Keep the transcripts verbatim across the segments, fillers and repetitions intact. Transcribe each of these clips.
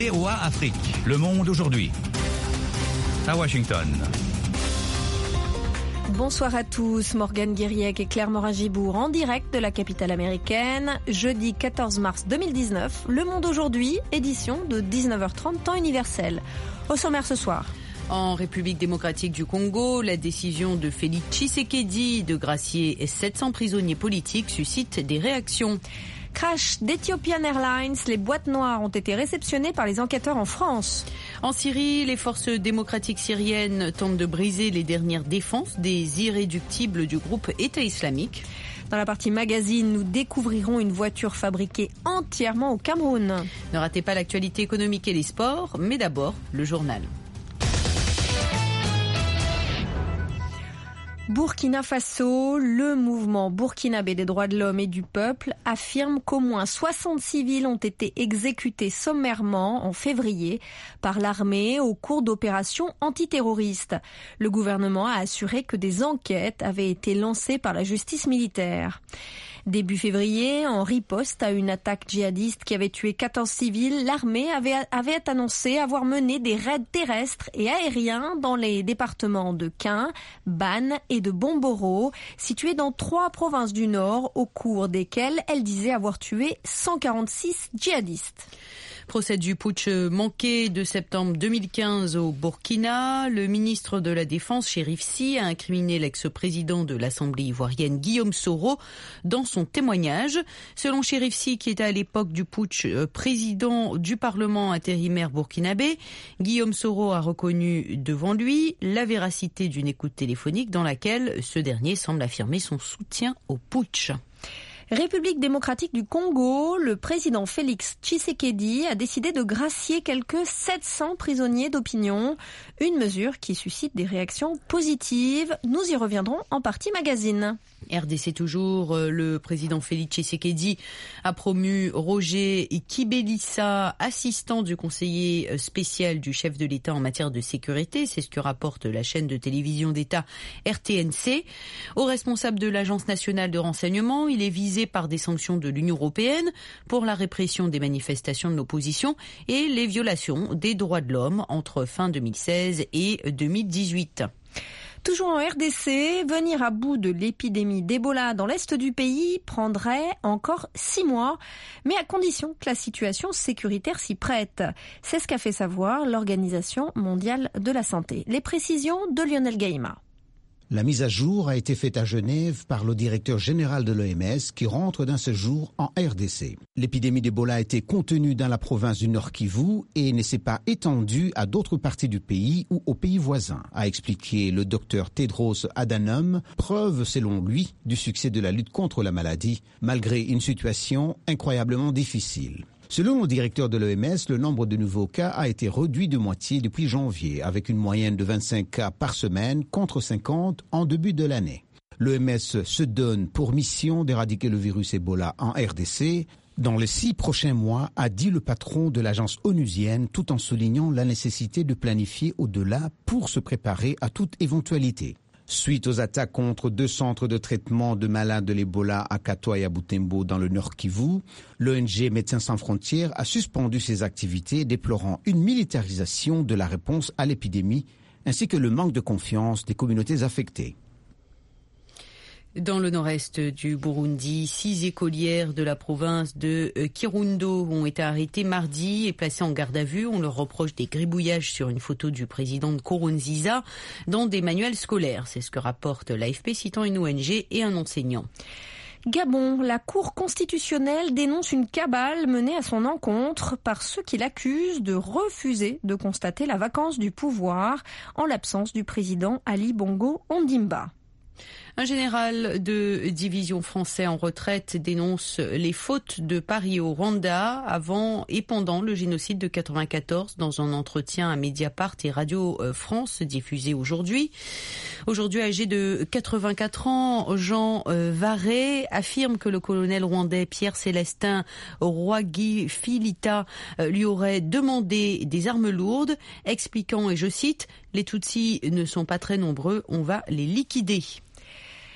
V O A Afrique, Le Monde aujourd'hui. À Washington. Bonsoir à tous, Morgane Guiriec et Claire Morin-Gibour en direct de la capitale américaine. Jeudi quatorze mars deux mille dix-neuf, Le Monde aujourd'hui, édition de dix-neuf heures trente, temps universel. Au sommaire ce soir. En République démocratique du Congo, la décision de Félix Tshisekedi de gracier sept cents prisonniers politiques suscite des réactions. Crash d'Ethiopian Airlines, les boîtes noires ont été réceptionnées par les enquêteurs en France. En Syrie, les forces démocratiques syriennes tentent de briser les dernières défenses des irréductibles du groupe État islamique. Dans la partie magazine, nous découvrirons une voiture fabriquée entièrement au Cameroun. Ne ratez pas l'actualité économique et les sports, mais d'abord le journal. Burkina Faso, le mouvement burkinabé des droits de l'homme et du peuple affirme qu'au moins soixante civils ont été exécutés sommairement en février par l'armée au cours d'opérations antiterroristes. Le gouvernement a assuré que des enquêtes avaient été lancées par la justice militaire. Début février, en riposte à une attaque djihadiste qui avait tué quatorze civils, l'armée avait, avait annoncé avoir mené des raids terrestres et aériens dans les départements de Kain, Ban et de Bomboro, situés dans trois provinces du Nord, au cours desquelles elle disait avoir tué cent quarante-six djihadistes. Procès du putsch manqué de septembre deux mille quinze au Burkina. Le ministre de la Défense, Chérif Sy, a incriminé l'ex-président de l'Assemblée ivoirienne, Guillaume Soro, dans son témoignage. Selon Chérif Sy, qui était à l'époque du putsch président du Parlement intérimaire burkinabé, Guillaume Soro a reconnu devant lui la véracité d'une écoute téléphonique dans laquelle ce dernier semble affirmer son soutien au putsch. République démocratique du Congo, le président Félix Tshisekedi a décidé de gracier quelques sept cents prisonniers d'opinion, une mesure qui suscite des réactions positives. Nous y reviendrons en partie magazine. R D C toujours, le président Félix Tshisekedi a promu Roger Kibelissa, assistant du conseiller spécial du chef de l'État en matière de sécurité. C'est ce que rapporte la chaîne de télévision d'État R T N C. Au responsable de l'Agence nationale de renseignement, il est visé par des sanctions de l'Union européenne pour la répression des manifestations de l'opposition et les violations des droits de l'homme entre fin deux mille seize et deux mille dix-huit. Toujours en R D C, venir à bout de l'épidémie d'Ebola dans l'est du pays prendrait encore six mois, mais à condition que la situation sécuritaire s'y prête. C'est ce qu'a fait savoir l'Organisation mondiale de la santé. Les précisions de Lionel Gaïma. La mise à jour a été faite à Genève par le directeur général de l'O M S qui rentre d'un séjour en R D C. L'épidémie d'Ebola a été contenue dans la province du Nord Kivu et ne s'est pas étendue à d'autres parties du pays ou aux pays voisins, a expliqué le docteur Tedros Adhanom, preuve selon lui du succès de la lutte contre la maladie, malgré une situation incroyablement difficile. Selon le directeur de l'O M S, le nombre de nouveaux cas a été réduit de moitié depuis janvier, avec une moyenne de vingt-cinq cas par semaine contre cinquante en début de l'année. L'O M S se donne pour mission d'éradiquer le virus Ebola en R D C dans les six prochains mois, a dit le patron de l'agence onusienne, tout en soulignant la nécessité de planifier au-delà pour se préparer à toute éventualité. Suite aux attaques contre deux centres de traitement de malades de l'Ebola à Katwa et à Butembo dans le Nord Kivu, l'O N G Médecins sans frontières a suspendu ses activités, déplorant une militarisation de la réponse à l'épidémie ainsi que le manque de confiance des communautés affectées. Dans le nord-est du Burundi, six écolières de la province de Kirundo ont été arrêtées mardi et placées en garde à vue. On leur reproche des gribouillages sur une photo du président de Nkurunziza dans des manuels scolaires. C'est ce que rapporte l'A F P citant une O N G et un enseignant. Gabon, la Cour constitutionnelle dénonce une cabale menée à son encontre par ceux qui l'accusent de refuser de constater la vacance du pouvoir en l'absence du président Ali Bongo Ondimba. Un général de division français en retraite dénonce les fautes de Paris au Rwanda avant et pendant le génocide de quatre-vingt-quatorze dans un entretien à Mediapart et Radio France diffusé aujourd'hui. Aujourd'hui âgé de quatre-vingt-quatre ans, Jean Varé affirme que le colonel rwandais Pierre Célestin Rwagifilita lui aurait demandé des armes lourdes, expliquant, et je cite, « Les Tutsis ne sont pas très nombreux, on va les liquider ».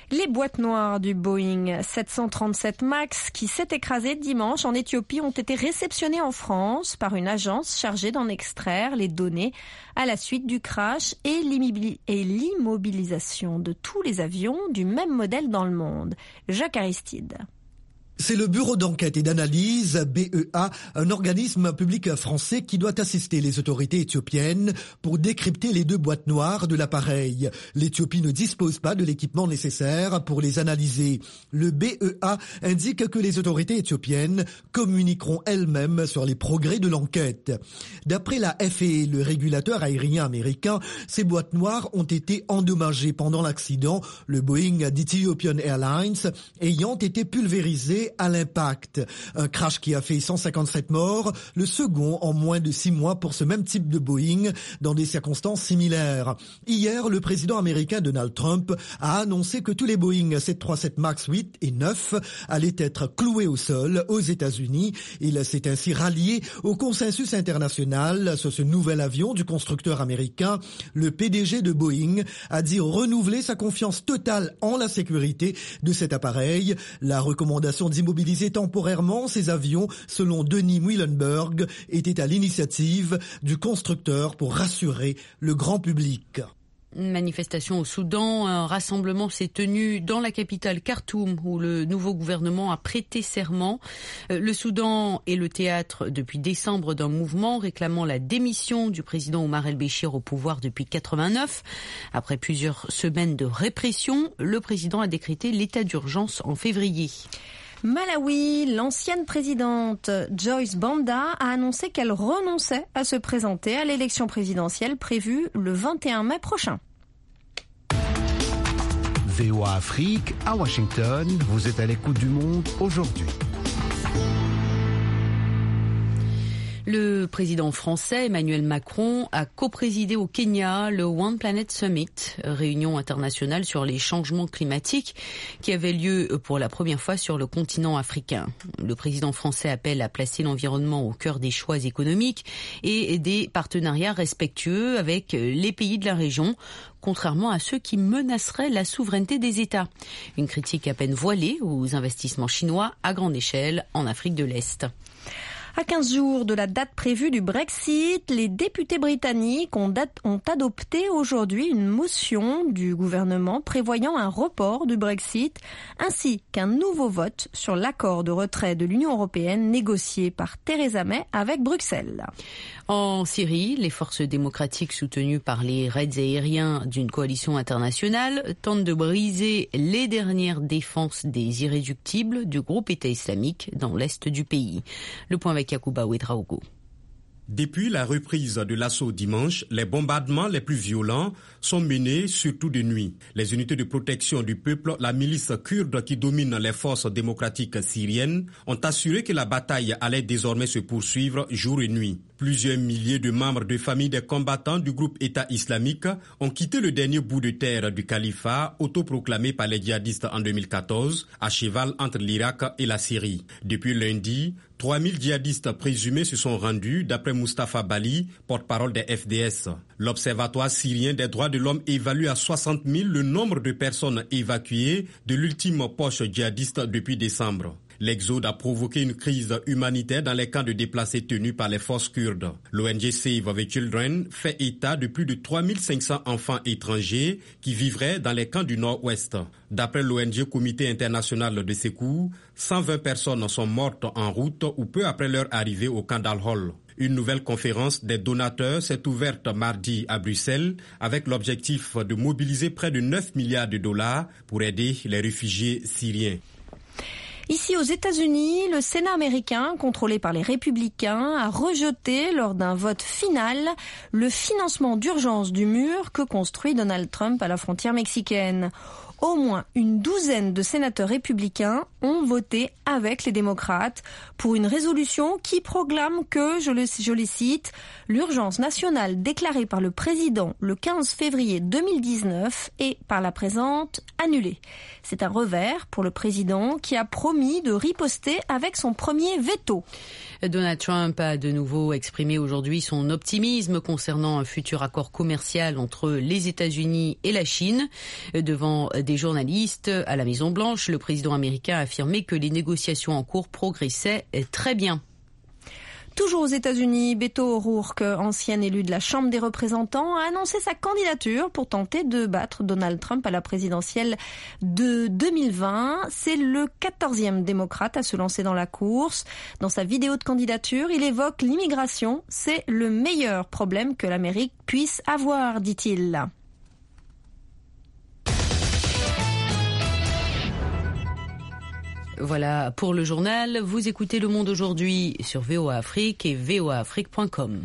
Les boîtes noires du Boeing sept cent trente-sept MAX qui s'est écrasé dimanche en Éthiopie ont été réceptionnées en France par une agence chargée d'en extraire les données à la suite du crash et l'immobilisation de tous les avions du même modèle dans le monde. Jacques Aristide. C'est le Bureau d'enquête et d'analyse, B E A, un organisme public français qui doit assister les autorités éthiopiennes pour décrypter les deux boîtes noires de l'appareil. L'Éthiopie ne dispose pas de l'équipement nécessaire pour les analyser. Le B E A indique que les autorités éthiopiennes communiqueront elles-mêmes sur les progrès de l'enquête. D'après la F A A, le régulateur aérien américain, ces boîtes noires ont été endommagées pendant l'accident, le Boeing d'Ethiopian Airlines ayant été pulvérisé à l'impact. Un crash qui a fait cent cinquante-sept morts, le second en moins de six mois pour ce même type de Boeing dans des circonstances similaires. Hier, le président américain Donald Trump a annoncé que tous les Boeing sept cent trente-sept MAX huit et neuf allaient être cloués au sol aux États-Unis. Il s'est ainsi rallié au consensus international sur ce nouvel avion du constructeur américain. Le P D G de Boeing a dit renouveler sa confiance totale en la sécurité de cet appareil. La recommandation d'immobiliser temporairement ces avions, selon Denis Muilenburg, était à l'initiative du constructeur pour rassurer le grand public. Une manifestation au Soudan, un rassemblement s'est tenu dans la capitale Khartoum où le nouveau gouvernement a prêté serment. Le Soudan est le théâtre depuis décembre d'un mouvement réclamant la démission du président Omar el-Béchir au pouvoir depuis quatre-vingt-neuf. Après plusieurs semaines de répression, le président a décrété l'état d'urgence en février. Malawi, l'ancienne présidente Joyce Banda a annoncé qu'elle renonçait à se présenter à l'élection présidentielle prévue le vingt et un mai prochain. V O A Afrique, à Washington, vous êtes à l'écoute du monde aujourd'hui. Le président français Emmanuel Macron a coprésidé au Kenya le One Planet Summit, réunion internationale sur les changements climatiques qui avait lieu pour la première fois sur le continent africain. Le président français appelle à placer l'environnement au cœur des choix économiques et des partenariats respectueux avec les pays de la région, contrairement à ceux qui menaceraient la souveraineté des États. Une critique à peine voilée aux investissements chinois à grande échelle en Afrique de l'Est. À quinze jours de la date prévue du Brexit, les députés britanniques ont, date, ont adopté aujourd'hui une motion du gouvernement prévoyant un report du Brexit ainsi qu'un nouveau vote sur l'accord de retrait de l'Union européenne négocié par Theresa May avec Bruxelles. En Syrie, les forces démocratiques soutenues par les raids aériens d'une coalition internationale tentent de briser les dernières défenses des irréductibles du groupe État islamique dans l'est du pays. Le point avec Yacouba Ouedraogo. Depuis la reprise de l'assaut dimanche, les bombardements les plus violents sont menés surtout de nuit. Les unités de protection du peuple, la milice kurde qui domine les forces démocratiques syriennes, ont assuré que la bataille allait désormais se poursuivre jour et nuit. Plusieurs milliers de membres de familles des combattants du groupe État islamique ont quitté le dernier bout de terre du califat autoproclamé par les djihadistes en deux mille quatorze, à cheval entre l'Irak et la Syrie. Depuis lundi, trois mille djihadistes présumés se sont rendus, d'après Mustafa Bali, porte-parole des F D S. L'Observatoire syrien des droits de l'homme évalue à soixante mille le nombre de personnes évacuées de l'ultime poche djihadiste depuis décembre. L'exode a provoqué une crise humanitaire dans les camps de déplacés tenus par les forces kurdes. L'O N G Save the Children fait état de plus de trois mille cinq cents enfants étrangers qui vivraient dans les camps du Nord-Ouest. D'après l'O N G Comité international de secours, cent vingt personnes sont mortes en route ou peu après leur arrivée au camp d'Al-Hol. Une nouvelle conférence des donateurs s'est ouverte mardi à Bruxelles avec l'objectif de mobiliser près de neuf milliards de dollars pour aider les réfugiés syriens. Ici aux États-Unis, le Sénat américain, contrôlé par les républicains, a rejeté lors d'un vote final le financement d'urgence du mur que construit Donald Trump à la frontière mexicaine. Au moins une douzaine de sénateurs républicains ont voté avec les démocrates pour une résolution qui proclame que, je, le, je les cite, l'urgence nationale déclarée par le président le quinze février deux mille dix-neuf est par la présente annulée. C'est un revers pour le président qui a promis de riposter avec son premier veto. Donald Trump a de nouveau exprimé aujourd'hui son optimisme concernant un futur accord commercial entre les États-Unis et la Chine devant des journalistes à la Maison-Blanche. Le président américain a affirmé que les négociations en cours progressaient très bien. Toujours aux États-Unis, Beto O'Rourke, ancien élu de la Chambre des représentants, a annoncé sa candidature pour tenter de battre Donald Trump à la présidentielle de deux mille vingt. C'est le quatorzième démocrate à se lancer dans la course. Dans sa vidéo de candidature, il évoque l'immigration. C'est le meilleur problème que l'Amérique puisse avoir, dit-il. Voilà pour le journal. Vous écoutez Le Monde aujourd'hui sur V O A Afrique et V O A Afrique point com.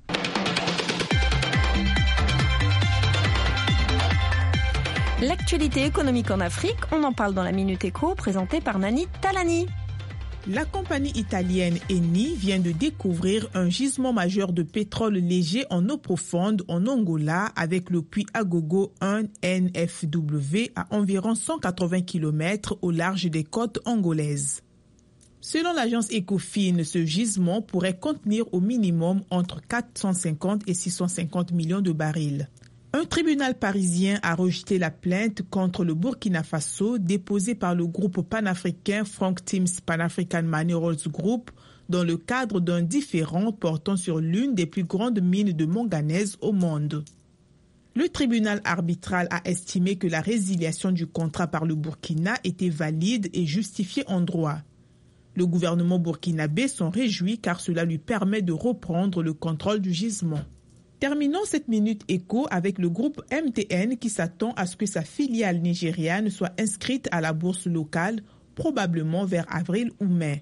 L'actualité économique en Afrique, on en parle dans la Minute Éco, présentée par Nani Talani. La compagnie italienne Eni vient de découvrir un gisement majeur de pétrole léger en eau profonde en Angola avec le puits Agogo un N F W à environ cent quatre-vingts kilomètres au large des côtes angolaises. Selon l'agence Ecofin, ce gisement pourrait contenir au minimum entre quatre cent cinquante et six cent cinquante millions de barils. Un tribunal parisien a rejeté la plainte contre le Burkina Faso déposée par le groupe panafricain Frank Timms Pan-African Minerals Group dans le cadre d'un différend portant sur l'une des plus grandes mines de manganèse au monde. Le tribunal arbitral a estimé que la résiliation du contrat par le Burkina était valide et justifiée en droit. Le gouvernement burkinabé s'en réjouit car cela lui permet de reprendre le contrôle du gisement. Terminons cette Minute Éco avec le groupe M T N qui s'attend à ce que sa filiale nigériane soit inscrite à la bourse locale, probablement vers avril ou mai.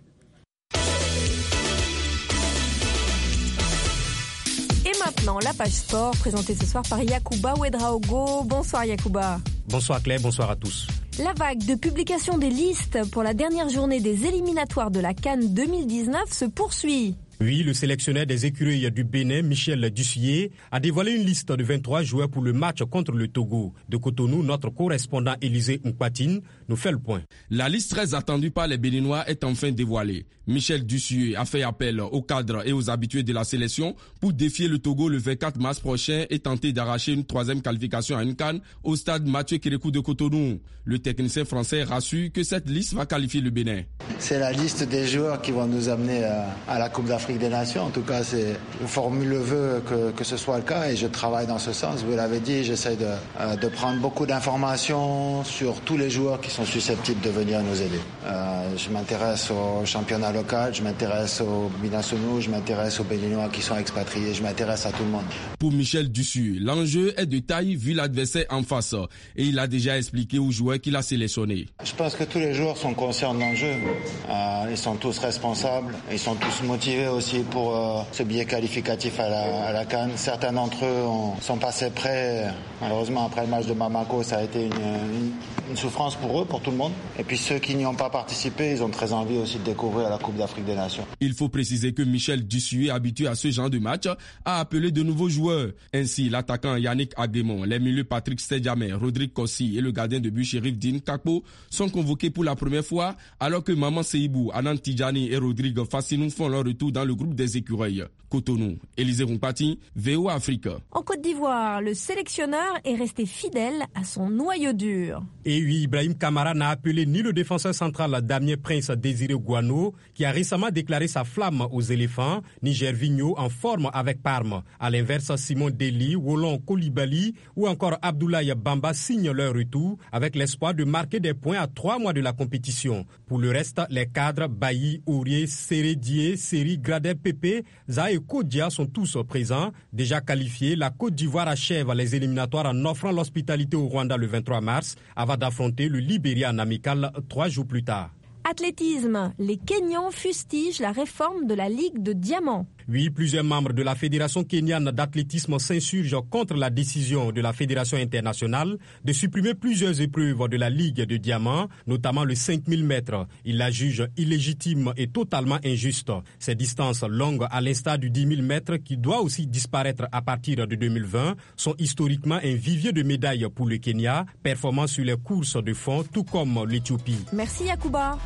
Et maintenant, la page sport, présentée ce soir par Yacouba Ouedraogo. Bonsoir Yacouba. Bonsoir Claire, bonsoir à tous. La vague de publication des listes pour la dernière journée des éliminatoires de la CAN deux mille dix-neuf se poursuit. Oui, le sélectionneur des écureuils du Bénin, Michel Dussuyer, a dévoilé une liste de vingt-trois joueurs pour le match contre le Togo. De Cotonou, notre correspondant Élisée Mpatine nous fait le point. La liste très attendue par les Béninois est enfin dévoilée. Michel Dussuyer a fait appel aux cadres et aux habitués de la sélection pour défier le Togo le vingt-quatre mars prochain et tenter d'arracher une troisième qualification à une CAN au stade Mathieu Kérékou de Cotonou. Le technicien français rassure que cette liste va qualifier le Bénin. C'est la liste des joueurs qui vont nous amener à, à la Coupe d'Afrique des Nations. En tout cas, c'est, je formule le vœu que, que ce soit le cas et je travaille dans ce sens. Vous l'avez dit, j'essaie de, euh, de prendre beaucoup d'informations sur tous les joueurs qui sont susceptibles de venir nous aider. Euh, je m'intéresse au championnat local, je m'intéresse aux binationaux, je m'intéresse aux Béninois qui sont expatriés, je m'intéresse à tout le monde. Pour Michel Dussuyer, l'enjeu est de taille vu l'adversaire en face et il a déjà expliqué aux joueurs qu'il a sélectionnés. Je pense que tous les joueurs sont conscients de l'enjeu. Euh, ils sont tous responsables, ils sont tous motivés aussi pour euh, ce billet qualificatif à la, à la CAN. Certains d'entre eux ont, sont passés prêts. Malheureusement, après le match de Bamako, ça a été une, une, une souffrance pour eux, pour tout le monde. Et puis ceux qui n'y ont pas participé, ils ont très envie aussi de découvrir la Coupe d'Afrique des Nations. Il faut préciser que Michel Dussuyer, habitué à ce genre de match, a appelé de nouveaux joueurs. Ainsi, l'attaquant Yannick Aguemon, les milieux Patrick Stedjamé, Rodrigue Kossi et le gardien de but Chérif Din Kakpo sont convoqués pour la première fois, alors que Maman Seibou, Anand Tidjani et Rodrigue Fassinou font leur retour dans le groupe des écureuils. Cotonou, Élisée Rompati, V O A Afrique. En Côte d'Ivoire, le sélectionneur est resté fidèle à son noyau dur. Et oui, Ibrahim Kamara n'a appelé ni le défenseur central Damien Prince Désiré Guano, qui a récemment déclaré sa flamme aux éléphants, ni Gervinho en forme avec Parme. À l'inverse, Simon Deli, Wolon Koulibaly ou encore Abdoulaye Bamba signent leur retour avec l'espoir de marquer des points à trois mois de la compétition. Pour le reste, les cadres Bailly, Aurier, Sérédier, Seri, Gradel, Pépé, Zaha et Kodia sont tous présents. Déjà qualifiés, la Côte d'Ivoire achève les éliminatoires en offrant l'hospitalité au Rwanda le vingt-trois mars avant d'affronter le Libéria en amical trois jours plus tard. Athlétisme, les Kenyans fustigent la réforme de la Ligue de Diamant. Oui, plusieurs membres de la Fédération kenyane d'athlétisme s'insurgent contre la décision de la Fédération internationale de supprimer plusieurs épreuves de la Ligue de Diamant, notamment le cinq mille mètres. Ils la jugent illégitime et totalement injuste. Ces distances longues, à l'instar du dix mille mètres, qui doit aussi disparaître à partir de deux mille vingt, sont historiquement un vivier de médailles pour le Kenya, performant sur les courses de fond, tout comme l'Éthiopie. Merci Yacouba.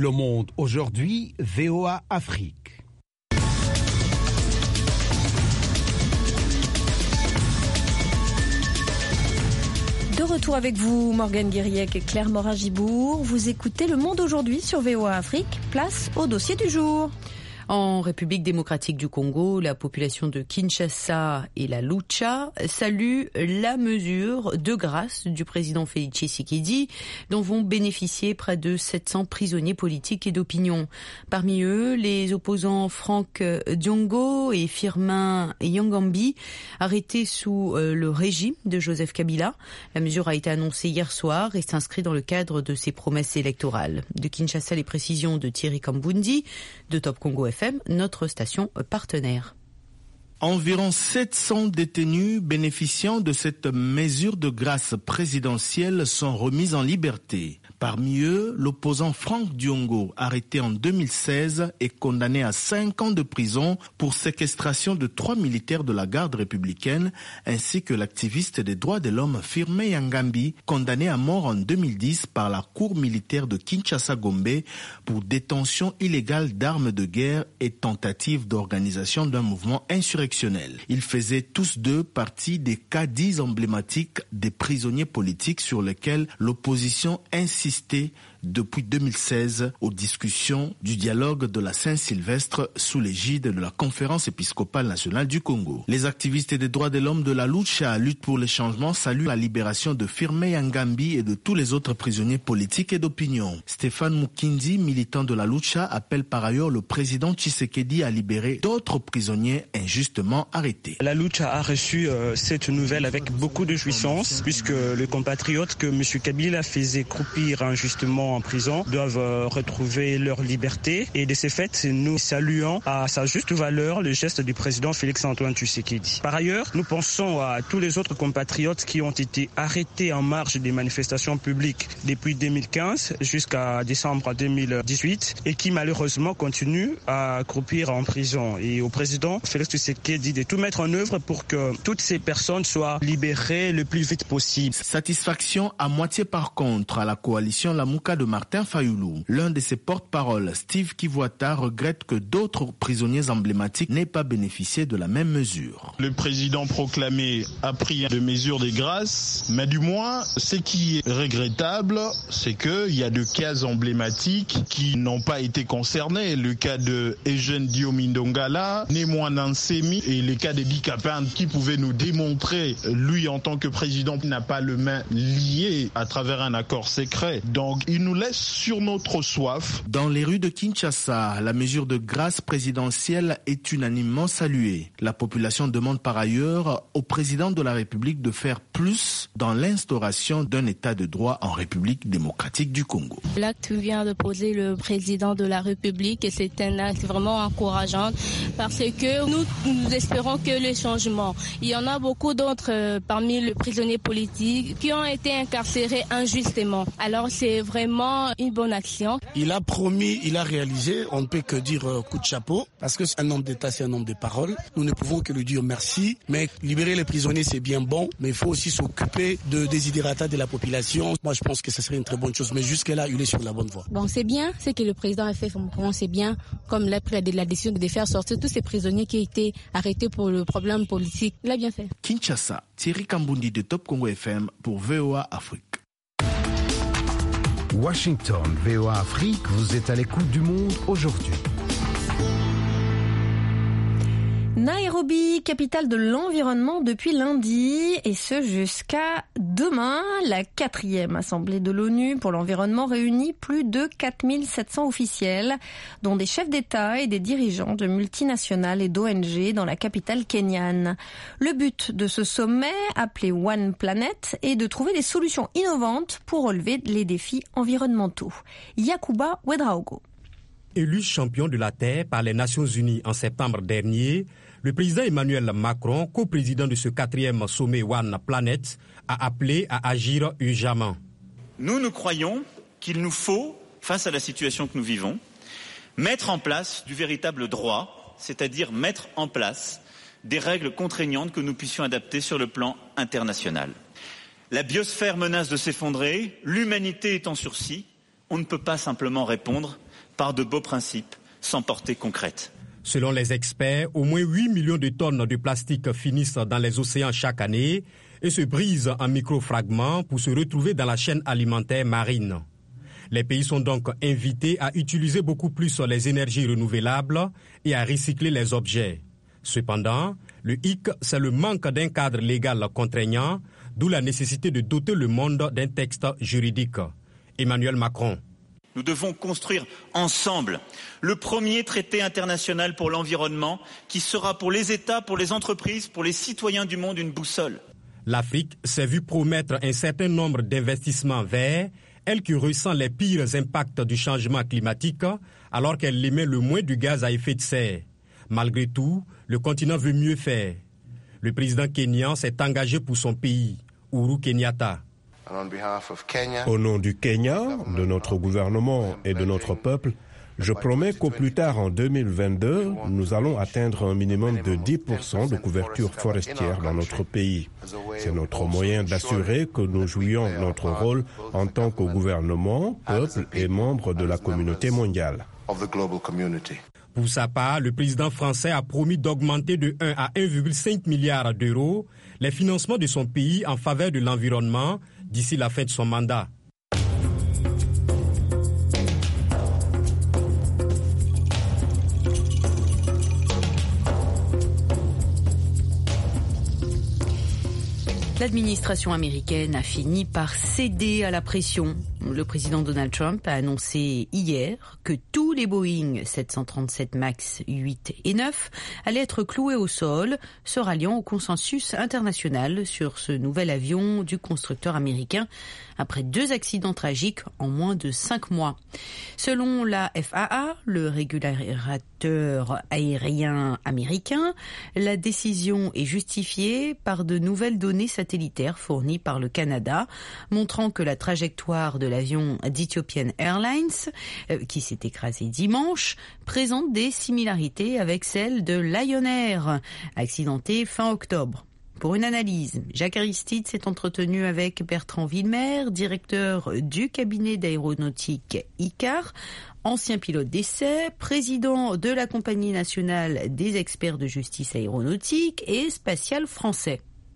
Le Monde aujourd'hui, V O A Afrique. De retour avec vous, Morgane Guiriec et Claire Morin-Gibour. Vous écoutez Le Monde aujourd'hui sur V O A Afrique. Place au dossier du jour. En République démocratique du Congo, la population de Kinshasa et la Lucha saluent la mesure de grâce du président Félix Tshisekedi, dont vont bénéficier près de sept cents prisonniers politiques et d'opinion. Parmi eux, les opposants Franck Diongo et Firmin Yangambi, arrêtés sous le régime de Joseph Kabila. La mesure a été annoncée hier soir et s'inscrit dans le cadre de ses promesses électorales. De Kinshasa, les précisions de Thierry Kambundi, de Top Congo F M, notre station partenaire. Environ sept cents détenus bénéficiant de cette mesure de grâce présidentielle sont remis en liberté. Parmi eux, l'opposant Franck Diongo, arrêté en deux mille seize et condamné à cinq ans de prison pour séquestration de trois militaires de la garde républicaine, ainsi que l'activiste des droits de l'homme Firmin Yangambi, condamné à mort en deux mille dix par la cour militaire de Kinshasa-Gombe pour détention illégale d'armes de guerre et tentative d'organisation d'un mouvement insurrectionnel. Ils faisaient tous deux partie des cas dits emblématiques des prisonniers politiques sur lesquels l'opposition insistait depuis deux mille seize aux discussions du dialogue de la Saint-Sylvestre sous l'égide de la Conférence épiscopale nationale du Congo. Les activistes des droits de l'homme de la Lucha, lutte pour le changement, saluent la libération de Firmin Yangambi et de tous les autres prisonniers politiques et d'opinion. Stéphane Mukindi, militant de la Lucha, appelle par ailleurs le président Tshisekedi à libérer d'autres prisonniers injustement arrêtés. La Lucha a reçu euh, cette nouvelle avec beaucoup de jouissance, puisque les compatriotes que M. Kabila faisait croupir injustement en prison doivent euh, retrouver leur liberté. Et de ces faits, nous saluons à sa juste valeur le geste du président Félix-Antoine Tshisekedi. Par ailleurs, nous pensons à tous les autres compatriotes qui ont été arrêtés en marge des manifestations publiques depuis deux mille quinze jusqu'à décembre deux mille dix-huit et qui malheureusement continuent à croupir en prison. Et au président Félix Tshisekedi de tout mettre en œuvre pour que toutes ces personnes soient libérées le plus vite possible. Satisfaction à moitié par contre à la coalition Lamuka de Martin Fayoulou. L'un de ses porte-parole, Steve Kivuata, regrette que d'autres prisonniers emblématiques n'aient pas bénéficié de la même mesure. Le président proclamé a pris des mesures de grâce, mais du moins, ce qui est regrettable, c'est qu'il y a des cas emblématiques qui n'ont pas été concernés. Le cas de Eugène Diomindongala, Némoinan Semi et le cas de Bikapin qui pouvaient nous démontrer, lui en tant que président, n'a pas le main lié à travers un accord secret. Donc, il nous laisse sur notre soif. Dans les rues de Kinshasa, la mesure de grâce présidentielle est unanimement saluée. La population demande par ailleurs au président de la République de faire plus dans l'instauration d'un état de droit en République démocratique du Congo. L'acte vient de poser le président de la République et c'est un acte vraiment encourageant parce que nous, nous espérons que les changements, il y en a beaucoup d'autres euh, parmi les prisonniers politiques qui ont été incarcérés injustement. Alors c'est vraiment une bonne action. Il a promis, il a réalisé, on ne peut que dire euh, coup de chapeau, parce que c'est un homme d'État, c'est un homme de parole. Nous ne pouvons que lui dire merci, mais libérer les prisonniers c'est bien bon, mais il faut aussi s'occuper de désidérata de la population. Moi je pense que ce serait une très bonne chose, mais jusque-là il est sur la bonne voie. Bon, c'est bien, ce que le président a fait, c'est bien, comme il a pris la décision de faire sortir tous ces prisonniers qui étaient arrêtés pour le problème politique. Il a bien fait. Kinshasa, Thierry Kambundi de Top Congo F M pour V O A Afrique. Washington, V O A Afrique, vous êtes à l'écoute du Monde aujourd'hui. Nairobi, capitale de l'environnement depuis lundi, et ce jusqu'à demain. La quatrième assemblée de l'ONU pour l'environnement réunit plus de quatre mille sept cents officiels, dont des chefs d'État et des dirigeants de multinationales et d'O N G dans la capitale kenyane. Le but de ce sommet, appelé One Planet, est de trouver des solutions innovantes pour relever les défis environnementaux. Yakuba Ouedraogo. Élu champion de la Terre par les Nations Unies en septembre dernier, le président Emmanuel Macron, coprésident de ce quatrième sommet One Planet, a appelé à agir urgemment. Nous, nous croyons qu'il nous faut, face à la situation que nous vivons, mettre en place du véritable droit, c'est-à-dire mettre en place des règles contraignantes que nous puissions adapter sur le plan international. La biosphère menace de s'effondrer, l'humanité est en sursis, on ne peut pas simplement répondre par de beaux principes sans portée concrète. Selon les experts, au moins huit millions de tonnes de plastique finissent dans les océans chaque année et se brisent en microfragments pour se retrouver dans la chaîne alimentaire marine. Les pays sont donc invités à utiliser beaucoup plus les énergies renouvelables et à recycler les objets. Cependant, le hic, c'est le manque d'un cadre légal contraignant, d'où la nécessité de doter le monde d'un texte juridique. Emmanuel Macron. Nous devons construire ensemble le premier traité international pour l'environnement qui sera pour les États, pour les entreprises, pour les citoyens du monde une boussole. L'Afrique s'est vue promettre un certain nombre d'investissements verts, elle qui ressent les pires impacts du changement climatique alors qu'elle émet le moins de gaz à effet de serre. Malgré tout, le continent veut mieux faire. Le président kényan s'est engagé pour son pays, Uhuru Kenyatta. Au nom du Kenya, de notre gouvernement et de notre peuple, je promets qu'au plus tard en deux mille vingt-deux, nous allons atteindre un minimum de dix pour cent de couverture forestière dans notre pays. C'est notre moyen d'assurer que nous jouions notre rôle en tant que gouvernement, peuple et membre de la communauté mondiale. Pour sa part, le président français a promis d'augmenter de un à un virgule cinq milliard d'euros les financements de son pays en faveur de l'environnement d'ici la fin de son mandat. L'administration américaine a fini par céder à la pression. Le président Donald Trump a annoncé hier que tous les Boeing sept cent trente-sept MAX huit et neuf allaient être cloués au sol, se ralliant au consensus international sur ce nouvel avion du constructeur américain après deux accidents tragiques en moins de cinq mois. Selon la F A A, le régulateur aérien américain, la décision est justifiée par de nouvelles données satellitaires fournies par le Canada, montrant que la trajectoire de l'avion d'Ethiopian Airlines, euh, qui s'est écrasé dimanche, présente des similarités avec celle de Lion Air, accidenté fin octobre. Pour une analyse, Jacques Aristide s'est entretenu avec Bertrand Villemer, directeur du cabinet d'aéronautique I C A R, ancien pilote d'essai, président de la Compagnie nationale des experts de justice aéronautique et spatiale français.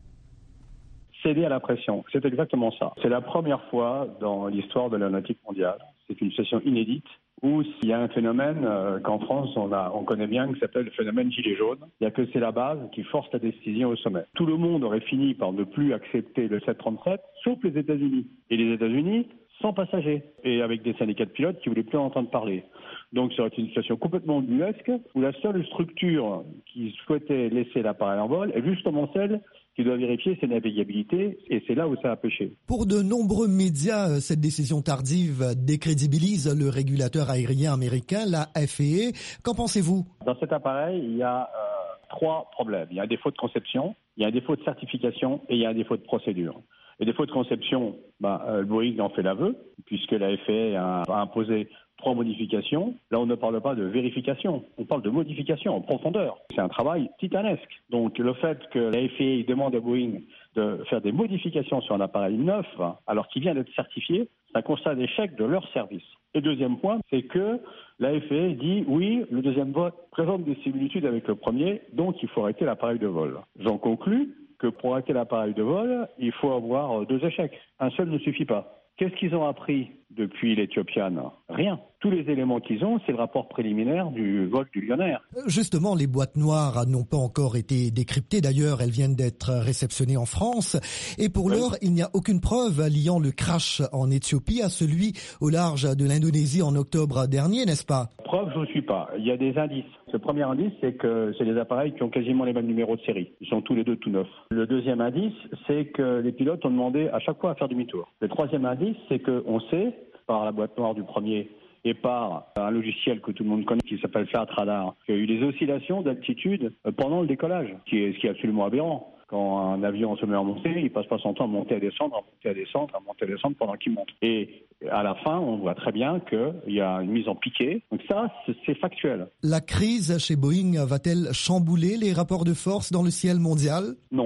Céder à la pression, c'est exactement ça. C'est la première fois dans l'histoire de l'aéronautique mondiale. C'est une situation inédite où il y a un phénomène euh, qu'en France on, a, on connaît bien qui s'appelle le phénomène gilet jaune. Il n'y a que c'est la base qui force la décision au sommet. Tout le monde aurait fini par ne plus accepter le sept cent trente-sept, sauf les États-Unis. Et les États-Unis sans passagers et avec des syndicats de pilotes qui ne voulaient plus en entendre parler. Donc ça aurait été une situation complètement ubuesque où la seule structure qui souhaitait laisser l'appareil en vol est justement celle qui doit vérifier ses navigabilités, et c'est là où ça a pêché. Pour de nombreux médias, cette décision tardive décrédibilise le régulateur aérien américain, la F A A. Qu'en pensez-vous? Dans cet appareil, il y a euh, trois problèmes. Il y a un défaut de conception, il y a un défaut de certification et il y a un défaut de procédure. Les défauts de conception, bah, euh, Boeing en fait l'aveu, puisque la F A A a, a imposé trois modifications. Là, on ne parle pas de vérification, on parle de modification en profondeur. C'est un travail titanesque. Donc, le fait que la F A A demande à Boeing de faire des modifications sur un appareil neuf, alors qu'il vient d'être certifié, c'est un constat d'échec de leur service. Et deuxième point, c'est que la F A A dit oui, le deuxième vol présente des similitudes avec le premier, donc il faut arrêter l'appareil de vol. J'en conclus que pour arrêter l'appareil de vol, il faut avoir deux échecs. Un seul ne suffit pas. Qu'est-ce qu'ils ont appris depuis l'Ethiopian? Rien. Tous les éléments qu'ils ont, c'est le rapport préliminaire du vol du Lion Air. Justement, les boîtes noires n'ont pas encore été décryptées. D'ailleurs, elles viennent d'être réceptionnées en France. Et pour oui. l'heure, il n'y a aucune preuve liant le crash en Éthiopie à celui au large de l'Indonésie en octobre dernier, n'est-ce pas? Preuve, je ne suis pas. Il y a des indices. Le premier indice, c'est que c'est des appareils qui ont quasiment les mêmes numéros de série. Ils sont tous les deux tout neufs. Le deuxième indice, c'est que les pilotes ont demandé à chaque fois à faire demi-tour. Le troisième indice, c'est qu'on sait, par la boîte noire du premier et par un logiciel que tout le monde connaît qui s'appelle Flight Radar, qu'il y a eu des oscillations d'altitude pendant le décollage, ce qui est, ce qui est absolument aberrant. Quand un avion se met en montée, il passe pas son temps à monter, à descendre, à monter, à descendre, à monter, à descendre pendant qu'il monte. Et à la fin, on voit très bien qu'il y a une mise en piqué. Donc ça, c'est, c'est factuel. La crise chez Boeing va-t-elle chambouler les rapports de force dans le ciel mondial? Non.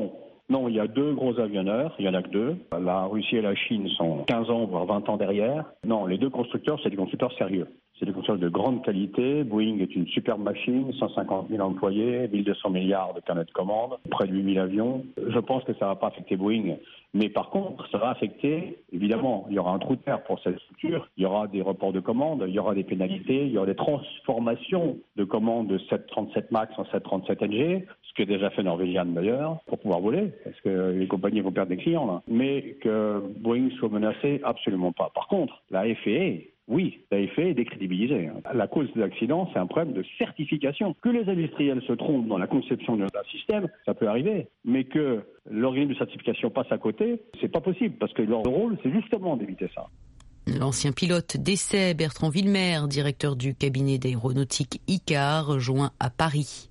Non, il y a deux gros avionneurs, il y en a que deux. La Russie et la Chine sont quinze ans, voire vingt ans derrière. Non, les deux constructeurs, c'est des constructeurs sérieux. C'est des constructeurs de grande qualité. Boeing est une superbe machine, cent cinquante mille employés, mille deux cents milliards de carnets de commandes, près de huit mille avions. Je pense que ça ne va pas affecter Boeing. Mais par contre, ça va affecter, évidemment, il y aura un trou de terre pour cette structure, il y aura des reports de commandes, il y aura des pénalités, il y aura des transformations de commandes de sept cent trente-sept MAX en sept cent trente-sept N G, ce que déjà fait Norwegian d'ailleurs, pour pouvoir voler, parce que les compagnies vont perdre des clients là. Mais que Boeing soit menacé, absolument pas. Par contre, la F A A, oui, la F A A est décrédibilisée. La cause des accidents, c'est un problème de certification. Que les industriels se trompent dans la conception d'un système, ça peut arriver. Mais que l'organisme de certification passe à côté, c'est pas possible, parce que leur rôle, c'est justement d'éviter ça. L'ancien pilote d'essai Bertrand Villemer, directeur du cabinet d'aéronautique I C A R, rejoint à Paris.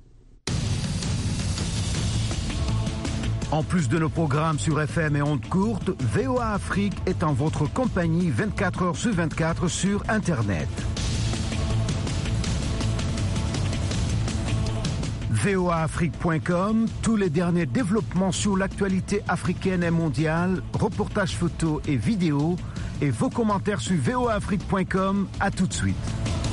En plus de nos programmes sur F M et ondes courtes, V O A Afrique est en votre compagnie vingt-quatre heures sur vingt-quatre sur Internet. V O A Afrique point com, tous les derniers développements sur l'actualité africaine et mondiale, reportages photos et vidéos, et vos commentaires sur V O A Afrique point com. À tout de suite.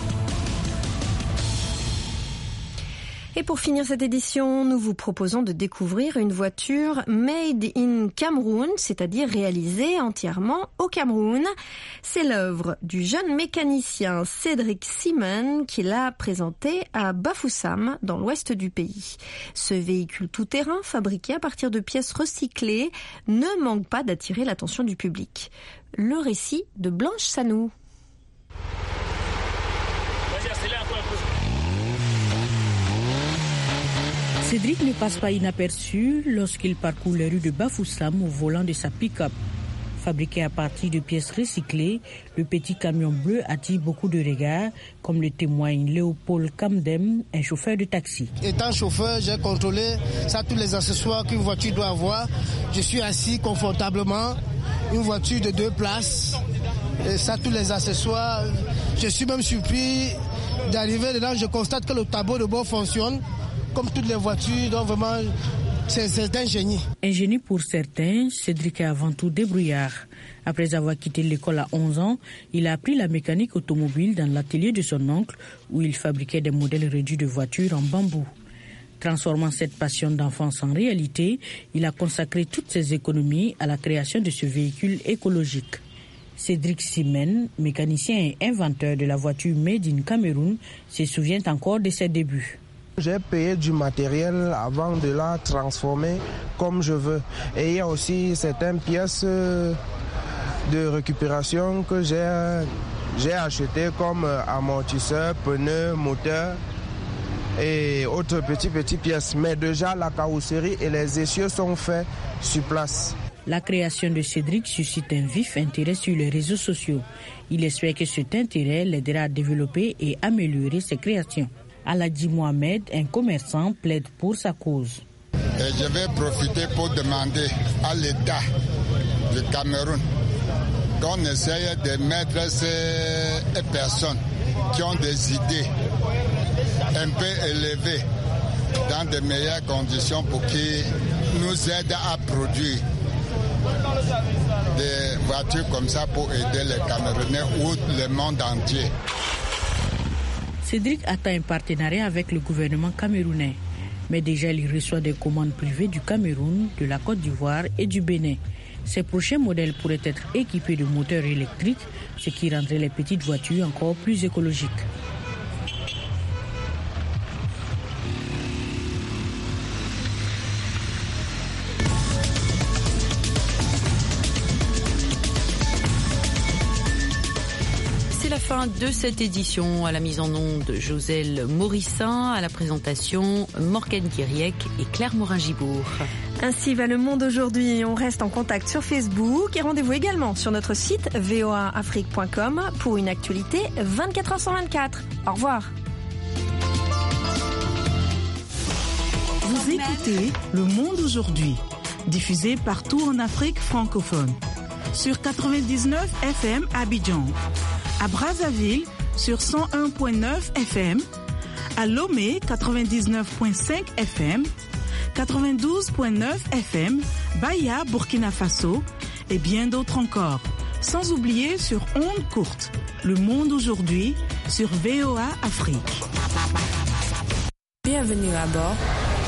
Et pour finir cette édition, nous vous proposons de découvrir une voiture made in Cameroun, c'est-à-dire réalisée entièrement au Cameroun. C'est l'œuvre du jeune mécanicien Cédric Simen qui l'a présentée à Bafoussam, dans l'ouest du pays. Ce véhicule tout-terrain, fabriqué à partir de pièces recyclées, ne manque pas d'attirer l'attention du public. Le récit de Blanche Sanou. Cédric ne passe pas inaperçu lorsqu'il parcourt les rues de Bafoussam au volant de sa pick-up. Fabriqué à partir de pièces recyclées, le petit camion bleu attire beaucoup de regards, comme le témoigne Léopold Kamdem, un chauffeur de taxi. Étant chauffeur, j'ai contrôlé ça, tous les accessoires qu'une voiture doit avoir. Je suis assis confortablement, une voiture de deux places, et ça, tous les accessoires. Je suis même surpris d'arriver dedans, je constate que le tableau de bord fonctionne. Comme toutes les voitures, donc vraiment, c'est, c'est un génie. Un génie pour certains, Cédric est avant tout débrouillard. Après avoir quitté l'école à onze ans, il a appris la mécanique automobile dans l'atelier de son oncle, où il fabriquait des modèles réduits de voitures en bambou. Transformant cette passion d'enfance en réalité, il a consacré toutes ses économies à la création de ce véhicule écologique. Cédric Simen, mécanicien et inventeur de la voiture Made in Cameroun, se souvient encore de ses débuts. J'ai payé du matériel avant de la transformer comme je veux. Et il y a aussi certaines pièces de récupération que j'ai, j'ai achetées comme amortisseurs, pneus, moteurs et autres petites, petites pièces. Mais déjà, la carrosserie et les essieux sont faits sur place. La création de Cédric suscite un vif intérêt sur les réseaux sociaux. Il espère que cet intérêt l'aidera à développer et améliorer ses créations. Aladji Mohamed, un commerçant, plaide pour sa cause. Et je vais profiter pour demander à l'État du Cameroun qu'on essaye de mettre ces personnes qui ont des idées un peu élevées dans de meilleures conditions pour qu'ils nous aident à produire des voitures comme ça pour aider les Camerounais ou le monde entier. Cédric attend un partenariat avec le gouvernement camerounais. Mais déjà, il reçoit des commandes privées du Cameroun, de la Côte d'Ivoire et du Bénin. Ces prochains modèles pourraient être équipés de moteurs électriques, ce qui rendrait les petites voitures encore plus écologiques. Fin de cette édition, à la mise en onde Joselle Morissin, à la présentation Morgane Guiriec et Claire Morin-Gibourg. Ainsi va le monde aujourd'hui. On reste en contact sur Facebook et rendez-vous également sur notre site V O A Afrique point com pour une actualité vingt-quatre heures sur vingt-quatre. Au revoir. Vous écoutez Le Monde aujourd'hui, diffusé partout en Afrique francophone. Sur quatre-vingt-dix-neuf F M Abidjan. À Brazzaville sur cent un virgule neuf F M, à Lomé quatre-vingt-dix-neuf virgule cinq F M, quatre-vingt-douze virgule neuf F M, Baya, Burkina Faso et bien d'autres encore. Sans oublier sur ondes courtes, Le Monde aujourd'hui sur V O A Afrique. Bienvenue à bord.